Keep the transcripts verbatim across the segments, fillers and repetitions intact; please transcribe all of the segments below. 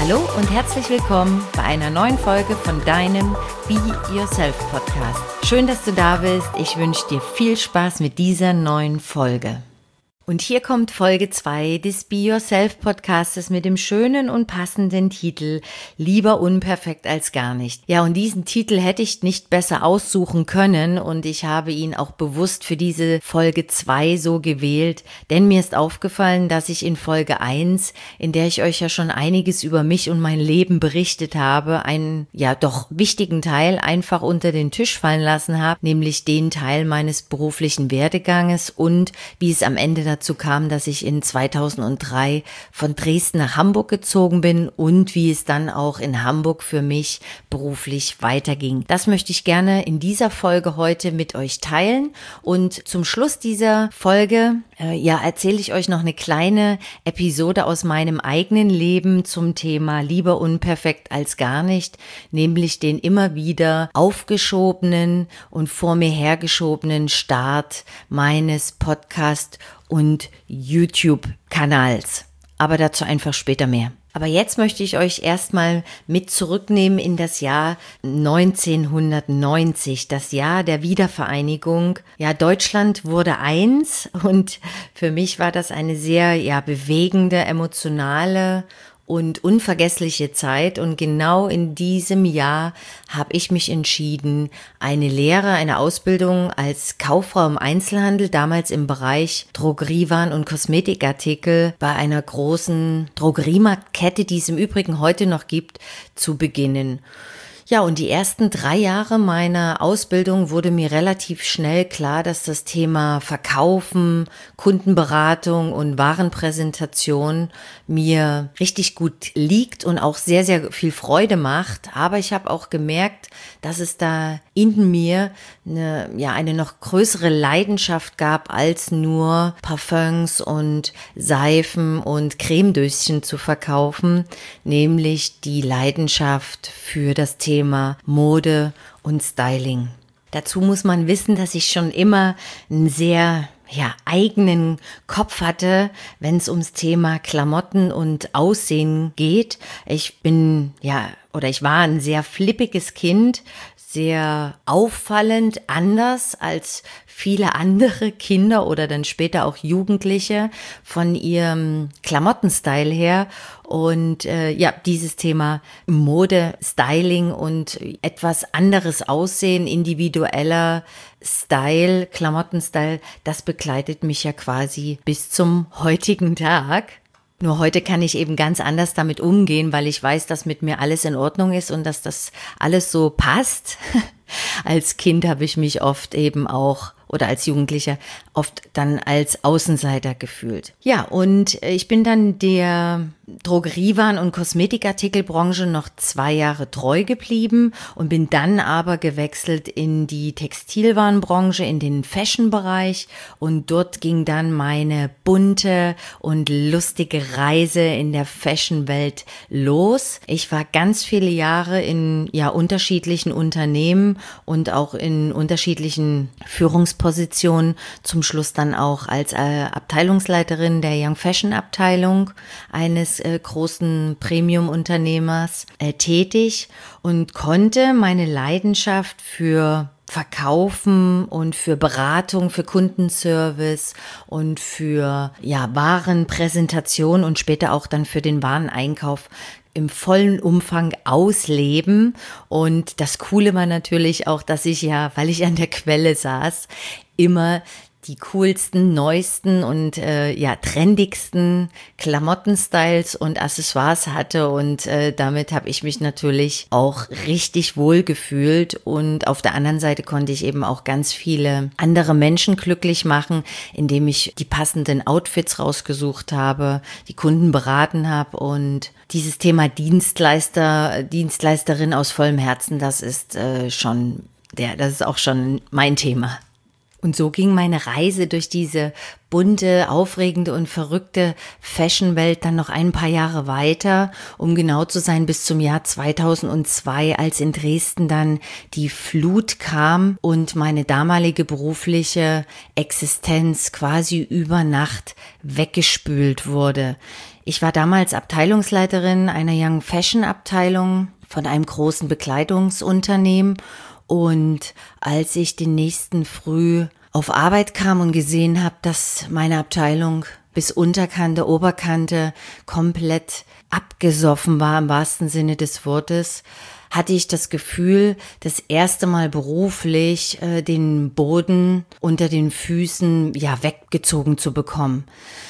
Hallo und herzlich willkommen bei einer neuen Folge von deinem Be Yourself Podcast. Schön, dass du da bist. Ich wünsche dir viel Spaß mit dieser neuen Folge. Und hier kommt Folge zwei des Be Yourself Podcastes mit dem schönen und passenden Titel Lieber unperfekt als gar nicht. Ja, und diesen Titel hätte ich nicht besser aussuchen können und ich habe ihn auch bewusst für diese Folge zwei so gewählt, denn mir ist aufgefallen, dass ich in Folge eins, in der ich euch ja schon einiges über mich und mein Leben berichtet habe, einen ja doch wichtigen Teil einfach unter den Tisch fallen lassen habe, nämlich den Teil meines beruflichen Werdeganges und wie es am Ende dazu Dazu kam, dass ich in zweitausenddrei von Dresden nach Hamburg gezogen bin und wie es dann auch in Hamburg für mich beruflich weiterging. Das möchte ich gerne in dieser Folge heute mit euch teilen und zum Schluss dieser Folge äh, ja erzähle ich euch noch eine kleine Episode aus meinem eigenen Leben zum Thema lieber unperfekt als gar nicht, nämlich den immer wieder aufgeschobenen und vor mir hergeschobenen Start meines Podcasts und YouTube-Kanals. Aber dazu einfach später mehr. Aber jetzt möchte ich euch erstmal mit zurücknehmen in das Jahr neunzehnhundertneunzig, das Jahr der Wiedervereinigung. Ja, Deutschland wurde eins und für mich war das eine sehr, ja, bewegende, emotionale und unvergessliche Zeit und genau in diesem Jahr habe ich mich entschieden, eine Lehre, eine Ausbildung als Kauffrau im Einzelhandel, damals im Bereich Drogeriewaren und Kosmetikartikel bei einer großen Drogeriemarktkette, die es im Übrigen heute noch gibt, zu beginnen. Ja, und die ersten drei Jahre meiner Ausbildung wurde mir relativ schnell klar, dass das Thema Verkaufen, Kundenberatung und Warenpräsentation mir richtig gut liegt und auch sehr, sehr viel Freude macht. Aber ich habe auch gemerkt, dass es da in mir eine, ja, eine noch größere Leidenschaft gab, als nur Parfums und Seifen und Cremedöschen zu verkaufen, nämlich die Leidenschaft für das Thema Thema Mode und Styling. Dazu muss man wissen, dass ich schon immer einen sehr ja, eigenen Kopf hatte, wenn es ums Thema Klamotten und Aussehen geht. Ich bin, ja, oder ich war ein sehr flippiges Kind, sehr auffallend, anders als viele andere Kinder oder dann später auch Jugendliche von ihrem Klamottenstyle her. Und äh, ja, dieses Thema Mode, Styling und etwas anderes Aussehen, individueller Style, Klamottenstyle, das begleitet mich ja quasi bis zum heutigen Tag. Nur heute kann ich eben ganz anders damit umgehen, weil ich weiß, dass mit mir alles in Ordnung ist und dass das alles so passt. Als Kind habe ich mich oft eben auch oder als Jugendlicher oft dann als Außenseiter gefühlt. Ja, und ich bin dann der Drogeriewaren- und Kosmetikartikelbranche noch zwei Jahre treu geblieben und bin dann aber gewechselt in die Textilwarenbranche, in den Fashion-Bereich und dort ging dann meine bunte und lustige Reise in der Fashion-Welt los. Ich war ganz viele Jahre in ja unterschiedlichen Unternehmen und auch in unterschiedlichen Führungspositionen, zum Schluss dann auch als äh, Abteilungsleiterin der Young Fashion Abteilung eines äh, großen Premium-Unternehmers äh, tätig und konnte meine Leidenschaft für Verkaufen und für Beratung, für Kundenservice und für ja Warenpräsentation und später auch dann für den Wareneinkauf im vollen Umfang ausleben. Und das Coole war natürlich auch, dass ich ja, weil ich an der Quelle saß, immer die coolsten, neuesten und äh, ja trendigsten Klamottenstyles und Accessoires hatte und äh, damit habe ich mich natürlich auch richtig wohl gefühlt und auf der anderen Seite konnte ich eben auch ganz viele andere Menschen glücklich machen, indem ich die passenden Outfits rausgesucht habe, die Kunden beraten habe und dieses Thema Dienstleister, Dienstleisterin aus vollem Herzen, das ist äh, schon der, das ist auch schon mein Thema. Und so ging meine Reise durch diese bunte, aufregende und verrückte Fashion-Welt dann noch ein paar Jahre weiter, um genau zu sein bis zum Jahr zweitausendzwei, als in Dresden dann die Flut kam und meine damalige berufliche Existenz quasi über Nacht weggespült wurde. Ich war damals Abteilungsleiterin einer Young Fashion Abteilung von einem großen Bekleidungsunternehmen und als ich den nächsten Früh auf Arbeit kam und gesehen habe, dass meine Abteilung bis Unterkante, Oberkante komplett abgesoffen war, im wahrsten Sinne des Wortes, hatte ich das Gefühl, das erste Mal beruflich äh, den Boden unter den Füßen ja weggezogen zu bekommen.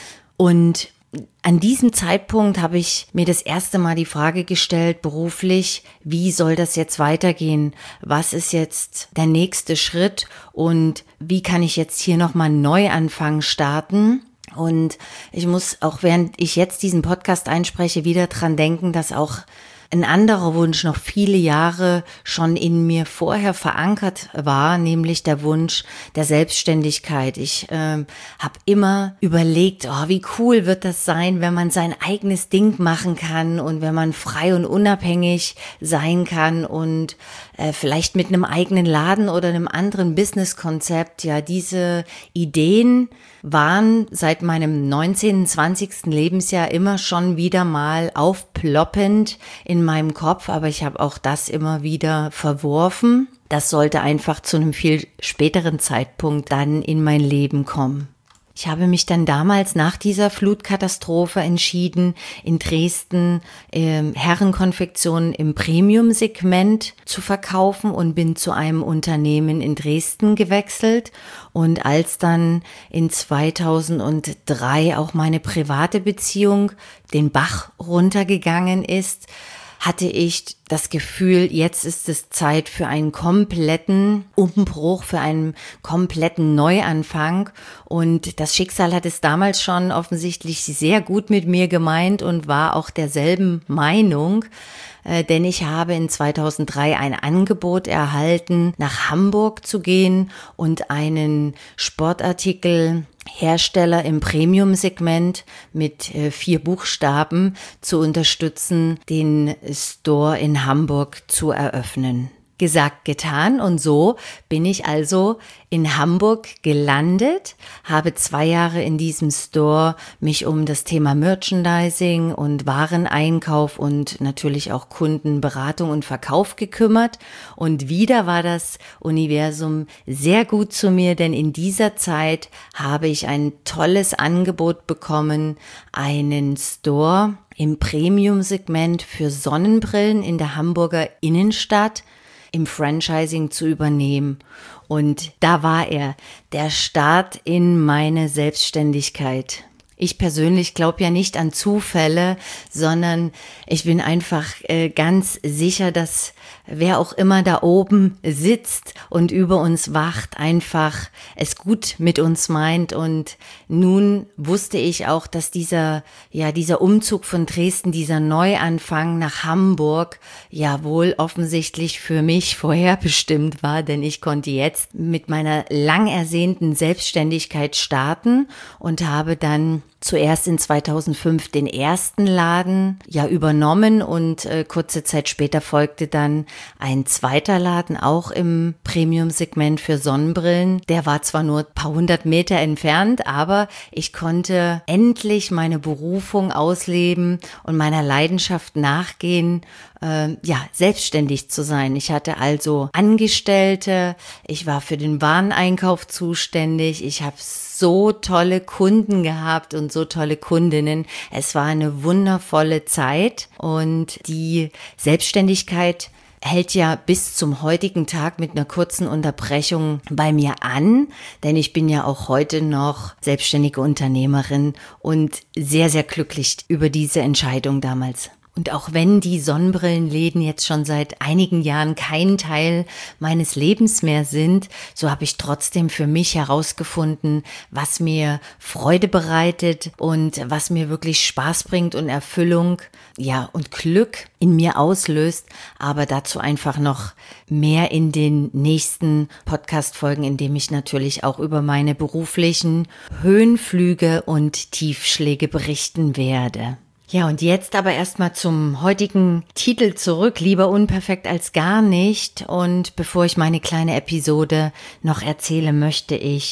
Und an diesem Zeitpunkt habe ich mir das erste Mal die Frage gestellt, beruflich, wie soll das jetzt weitergehen? Was ist jetzt der nächste Schritt und wie kann ich jetzt hier nochmal einen Neuanfang starten? Und ich muss auch, während ich jetzt diesen Podcast einspreche, wieder dran denken, dass auch ein anderer Wunsch noch viele Jahre schon in mir vorher verankert war, nämlich der Wunsch der Selbstständigkeit. Ich ähm, habe immer überlegt, oh, wie cool wird das sein, wenn man sein eigenes Ding machen kann und wenn man frei und unabhängig sein kann und äh, vielleicht mit einem eigenen Laden oder einem anderen Businesskonzept. Ja, diese Ideen waren seit meinem neunzehnten, zwanzigsten Lebensjahr immer schon wieder mal aufploppend in meinem Kopf, aber ich habe auch das immer wieder verworfen. Das sollte einfach zu einem viel späteren Zeitpunkt dann in mein Leben kommen. Ich habe mich dann damals nach dieser Flutkatastrophe entschieden, in Dresden äh, Herrenkonfektionen im Premium-Segment zu verkaufen und bin zu einem Unternehmen in Dresden gewechselt. Und als dann in zweitausenddrei auch meine private Beziehung den Bach runtergegangen ist, hatte ich das Gefühl, jetzt ist es Zeit für einen kompletten Umbruch, für einen kompletten Neuanfang. Und das Schicksal hat es damals schon offensichtlich sehr gut mit mir gemeint und war auch derselben Meinung. Äh, denn ich habe in zweitausenddrei ein Angebot erhalten, nach Hamburg zu gehen und einen Sportartikel Hersteller im Premium-Segment mit äh, vier Buchstaben zu unterstützen, den Store in Hamburg zu eröffnen. Gesagt, getan, und so bin ich also in Hamburg gelandet, habe zwei Jahre in diesem Store mich um das Thema Merchandising und Wareneinkauf und natürlich auch Kundenberatung und Verkauf gekümmert. Und wieder war das Universum sehr gut zu mir, denn in dieser Zeit habe ich ein tolles Angebot bekommen, einen Store im Premium-Segment für Sonnenbrillen in der Hamburger Innenstadt im Franchising zu übernehmen. Und da war er, der Start in meine Selbstständigkeit. Ich persönlich glaube ja nicht an Zufälle, sondern ich bin einfach äh, ganz sicher, dass wer auch immer da oben sitzt und über uns wacht, einfach es gut mit uns meint. Und nun wusste ich auch, dass dieser, ja, dieser Umzug von Dresden, dieser Neuanfang nach Hamburg, ja wohl offensichtlich für mich vorherbestimmt war, denn ich konnte jetzt mit meiner lang ersehnten Selbstständigkeit starten und habe dann zuerst in zweitausendfünf den ersten Laden ja übernommen und äh, kurze Zeit später folgte dann ein zweiter Laden, auch im Premium-Segment für Sonnenbrillen. Der war zwar nur ein paar hundert Meter entfernt, aber ich konnte endlich meine Berufung ausleben und meiner Leidenschaft nachgehen, äh, ja, selbstständig zu sein. Ich hatte also Angestellte, ich war für den Wareneinkauf zuständig, ich habe so tolle Kunden gehabt und so tolle Kundinnen. Es war eine wundervolle Zeit und die Selbstständigkeit hält ja bis zum heutigen Tag mit einer kurzen Unterbrechung bei mir an, denn ich bin ja auch heute noch selbstständige Unternehmerin und sehr, sehr glücklich über diese Entscheidung damals. Und auch wenn die Sonnenbrillenläden jetzt schon seit einigen Jahren kein Teil meines Lebens mehr sind, so habe ich trotzdem für mich herausgefunden, was mir Freude bereitet und was mir wirklich Spaß bringt und Erfüllung, ja, und Glück in mir auslöst. Aber dazu einfach noch mehr in den nächsten Podcast-Folgen, in dem ich natürlich auch über meine beruflichen Höhenflüge und Tiefschläge berichten werde. Ja, und jetzt aber erstmal zum heutigen Titel zurück, lieber unperfekt als gar nicht. Und bevor ich meine kleine Episode noch erzähle, möchte ich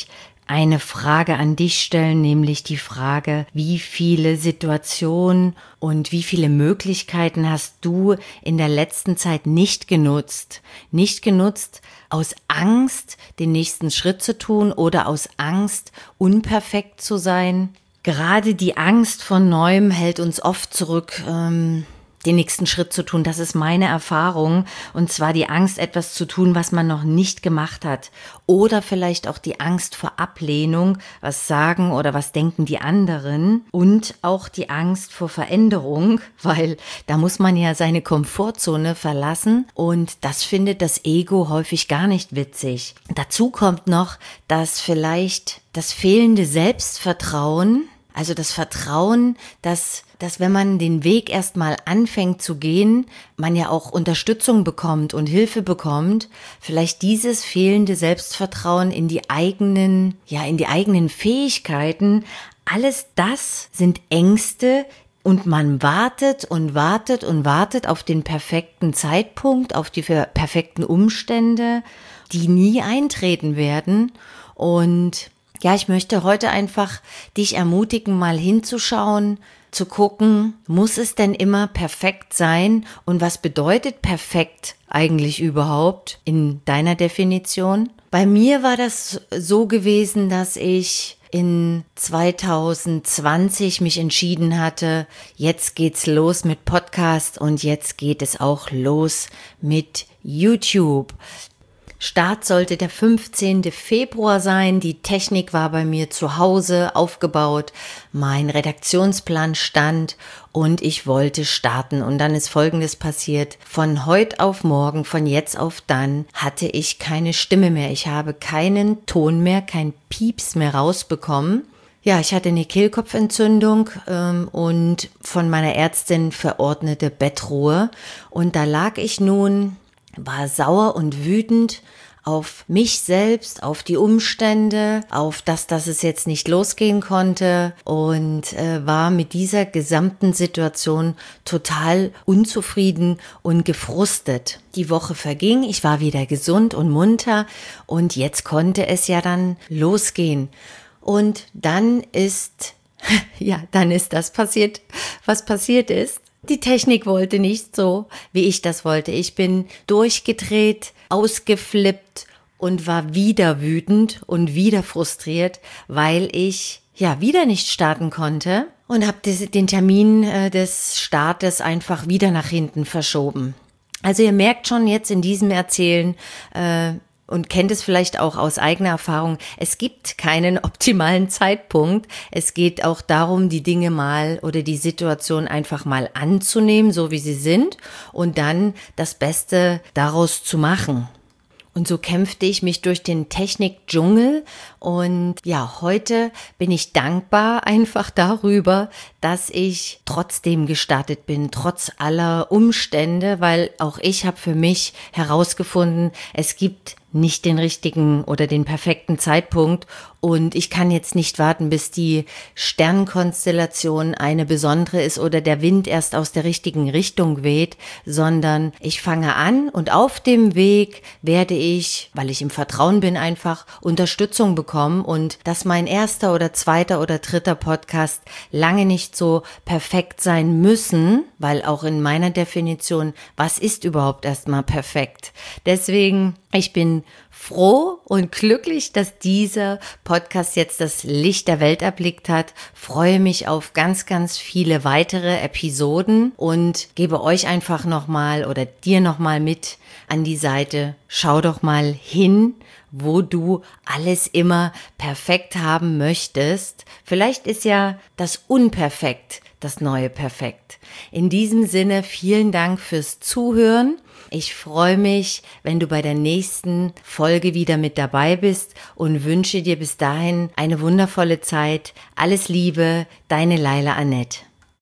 eine Frage an dich stellen, nämlich die Frage, wie viele Situationen und wie viele Möglichkeiten hast du in der letzten Zeit nicht genutzt? Nicht genutzt aus Angst, den nächsten Schritt zu tun oder aus Angst, unperfekt zu sein? Gerade die Angst vor Neuem hält uns oft zurück, ähm, den nächsten Schritt zu tun. Das ist meine Erfahrung. Und zwar die Angst, etwas zu tun, was man noch nicht gemacht hat. Oder vielleicht auch die Angst vor Ablehnung, was sagen oder was denken die anderen. Und auch die Angst vor Veränderung, weil da muss man ja seine Komfortzone verlassen. Und das findet das Ego häufig gar nicht witzig. Dazu kommt noch, dass vielleicht das fehlende Selbstvertrauen, also das Vertrauen, dass, dass wenn man den Weg erstmal anfängt zu gehen, man ja auch Unterstützung bekommt und Hilfe bekommt, vielleicht dieses fehlende Selbstvertrauen in die eigenen, ja, in die eigenen Fähigkeiten, alles das sind Ängste, und man wartet und wartet und wartet auf den perfekten Zeitpunkt, auf die perfekten Umstände, die nie eintreten werden. Und ja, ich möchte heute einfach dich ermutigen, mal hinzuschauen, zu gucken, muss es denn immer perfekt sein und was bedeutet perfekt eigentlich überhaupt in deiner Definition? Bei mir war das so gewesen, dass ich in zwanzig zwanzig mich entschieden hatte, jetzt geht's los mit Podcast und jetzt geht es auch los mit YouTube. Start sollte der fünfzehnten Februar sein, die Technik war bei mir zu Hause aufgebaut, mein Redaktionsplan stand und ich wollte starten. Und dann ist Folgendes passiert: Von heute auf morgen, von jetzt auf dann hatte ich keine Stimme mehr. Ich habe keinen Ton mehr, kein Pieps mehr rausbekommen. Ja, ich hatte eine Kehlkopfentzündung ähm, und von meiner Ärztin verordnete Bettruhe. Und da lag ich nun, war sauer und wütend auf mich selbst, auf die Umstände, auf das, dass es jetzt nicht losgehen konnte und äh, war mit dieser gesamten Situation total unzufrieden und gefrustet. Die Woche verging, ich war wieder gesund und munter und jetzt konnte es ja dann losgehen. Und dann ist, ja, dann ist das passiert, was passiert ist. Die Technik wollte nicht so, wie ich das wollte. Ich bin durchgedreht, ausgeflippt und war wieder wütend und wieder frustriert, weil ich ja wieder nicht starten konnte und habe den Termin äh, des Startes einfach wieder nach hinten verschoben. Also ihr merkt schon jetzt in diesem Erzählen, äh, und kennt es vielleicht auch aus eigener Erfahrung, es gibt keinen optimalen Zeitpunkt. Es geht auch darum, die Dinge mal oder die Situation einfach mal anzunehmen, so wie sie sind, und dann das Beste daraus zu machen. Und so kämpfte ich mich durch den Technik-Dschungel und ja, heute bin ich dankbar einfach darüber, dass ich trotzdem gestartet bin, trotz aller Umstände, weil auch ich habe für mich herausgefunden, es gibt nicht den richtigen oder den perfekten Zeitpunkt und ich kann jetzt nicht warten, bis die Sternkonstellation eine besondere ist oder der Wind erst aus der richtigen Richtung weht, sondern ich fange an und auf dem Weg werde ich, weil ich im Vertrauen bin, einfach Unterstützung bekommen und dass mein erster oder zweiter oder dritter Podcast lange nicht so perfekt sein müssen, weil auch in meiner Definition, was ist überhaupt erstmal perfekt? Deswegen, ich bin froh und glücklich, dass dieser Podcast jetzt das Licht der Welt erblickt hat. Freue mich auf ganz, ganz viele weitere Episoden und gebe euch einfach nochmal oder dir nochmal mit an die Seite. Schau doch mal hin, wo du alles immer perfekt haben möchtest. Vielleicht ist ja das Unperfekt das neue Perfekt. In diesem Sinne, vielen Dank fürs Zuhören. Ich freue mich, wenn du bei der nächsten Folge wieder mit dabei bist und wünsche dir bis dahin eine wundervolle Zeit. Alles Liebe, deine Laila Annette.